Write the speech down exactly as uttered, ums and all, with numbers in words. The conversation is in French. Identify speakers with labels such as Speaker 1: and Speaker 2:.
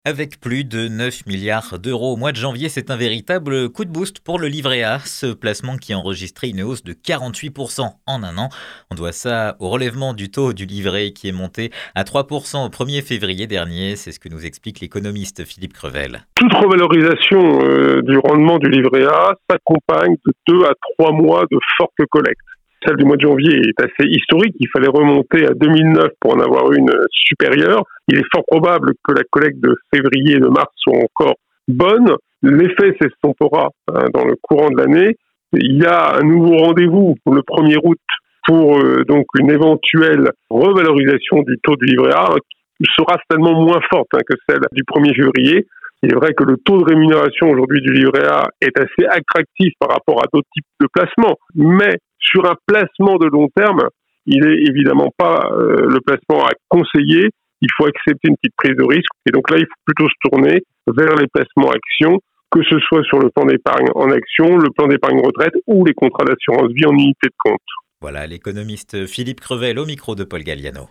Speaker 1: Avec plus de neuf milliards d'euros au mois de janvier, c'est un véritable coup de boost pour le livret A. Ce placement qui a enregistré une hausse de quarante-huit pour cent en un an. On doit ça au relèvement du taux du livret qui est monté à trois pour cent au premier février dernier. C'est ce que nous explique l'économiste Philippe Crevel.
Speaker 2: Toute revalorisation euh, du rendement du livret A s'accompagne de deux à trois mois de forte collecte. Celle du mois de janvier est assez historique. Il fallait remonter à deux mille neuf pour en avoir une supérieure. Il est fort probable que la collecte de février et de mars soit encore bonne. L'effet s'estompera hein, dans le courant de l'année. Il y a un nouveau rendez-vous le premier août pour euh, donc une éventuelle revalorisation du taux du livret A qui sera certainement moins forte hein, que celle du premier février. Il est vrai que le taux de rémunération aujourd'hui du livret A est assez attractif par rapport à d'autres types de placements, mais sur un placement de long terme, il n'est évidemment pas euh, le placement à conseiller. Il faut accepter une petite prise de risque. Et donc là, il faut plutôt se tourner vers les placements actions, que ce soit sur le plan d'épargne en action, le plan d'épargne retraite ou les contrats d'assurance vie en unité de compte.
Speaker 1: Voilà l'économiste Philippe Crevel au micro de Paul Galliano.